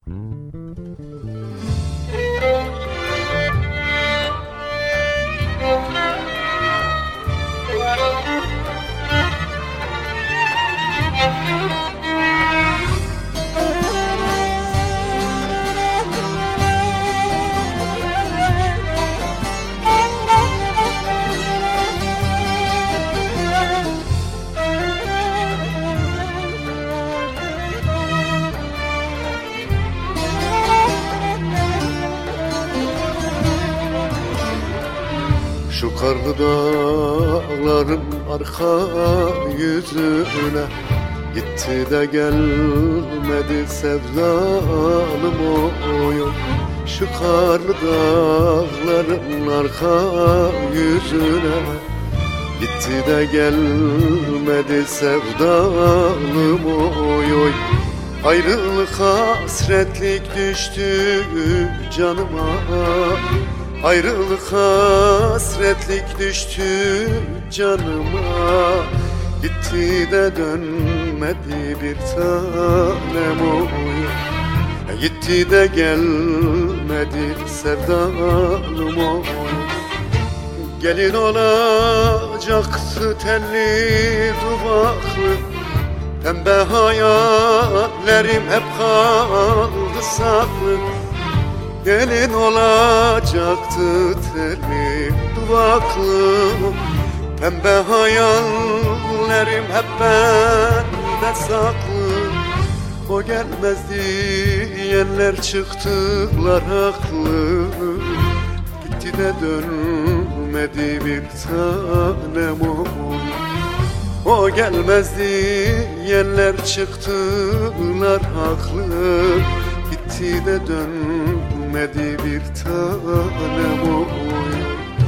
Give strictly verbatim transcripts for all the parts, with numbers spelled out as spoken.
Şu karlı dağların arka yüzüne gitti de gelmedi sevdalım oyun. Şu karlı dağların arka yüzüne gitti de gelmedi sevdalım oy. Ayrılık hasretlik düştü canıma, ayrılık hasretlik düştü canıma. Gitti de dönmedi bir tanem oy. Gitti de gelmedi sevdalım oy. Gelin olacaktı telli duvaklı, pembe hayallerim hep kaldı saklı. Gelin olacaktı telli duvaklı, pembe hayallerim hep bende saklı. O gelmezdi diyenler çıktılar haklı. Gitti de dönmedi bir tanem oy. O gelmezdi diyenler çıktılar haklı. Gitti de dönmedi bir tanem oy.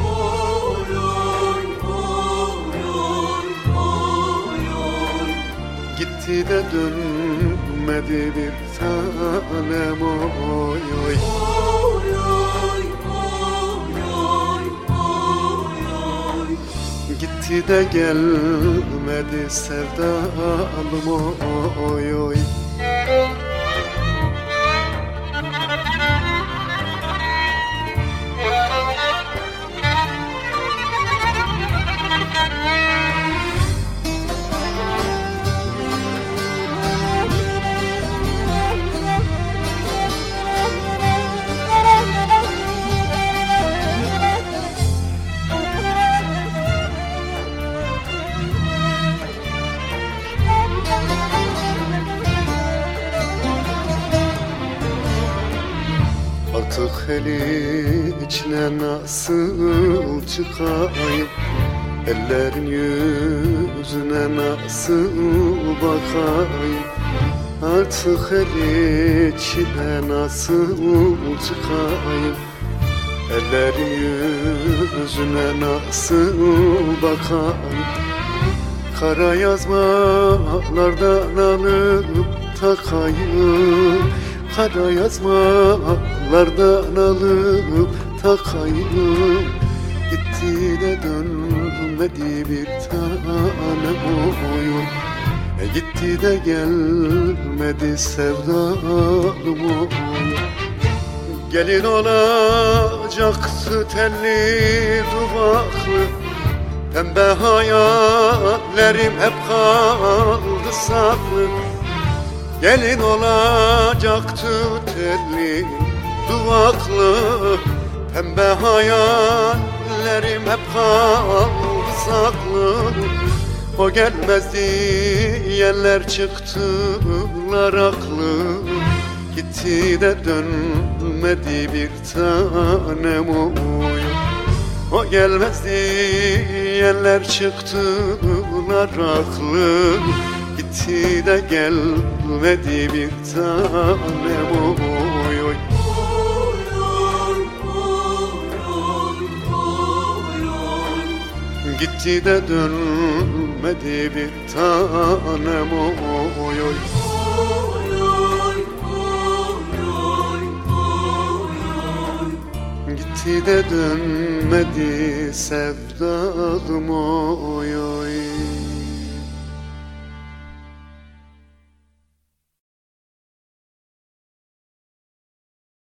Gitti de dönmedi bir tanem oy oy. Gitti de gelmedi sevdalım oy oy. Artık eli içine nasıl çıkayım, ellerin yüzüne nasıl bakayım. Artık eli içine nasıl çıkayım, ellerin yüzüne nasıl bakayım. Kara yazmalardan alıp takayım, kara yazmalardan alıp takayım. Gitti de dönmedi bir tanem oyun. E gitti de gelmedi sevdalım oyun. Gelin olacaktı telli duvaklı, pembe hayallerim hep kaldı saklı. Gelin olacaktı telli duvaklı, pembe hayallerim hep kaldı saklı. O gelmezdi diyenler çıktılar haklı. Gitti de dönmedi bir tanem oy. O gelmezdi diyenler çıktılar haklı. Gitti de gelmedi bir tanem oy oy. Gitti de dönmedi bir tanem oy oy. Gitti de dönmedi sevdalım oy oy.